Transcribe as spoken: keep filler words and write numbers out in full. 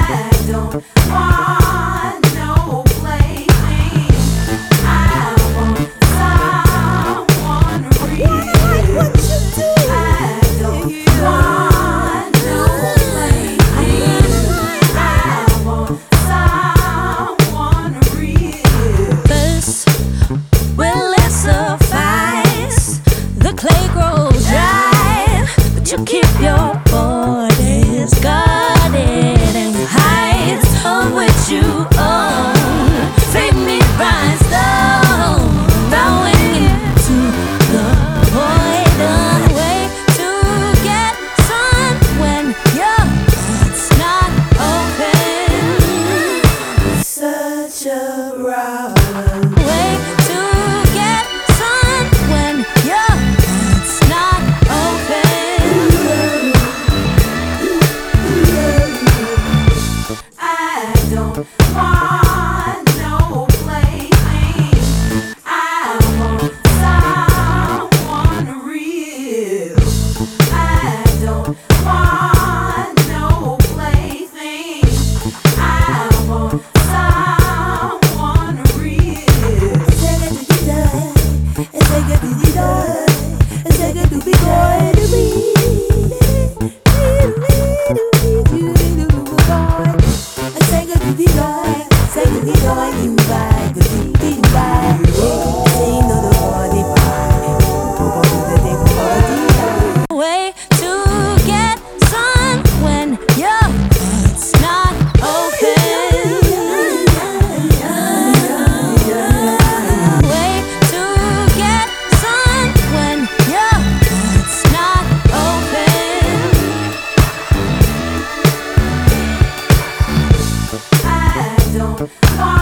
You keep your borders guarded and your heights on which you own. Free me rhinestone, bowing into the void. A way to get sun when your heart's not open. Such a problem. Way to get sun when your heart's not open. Want no plaything. I want someone real. I don't want no plaything. I want someone real. Take it to the day, take it to the day, take it to be going to be. Way to get sun when your heart's not open. Way to get sun when your heart's not open. I don't want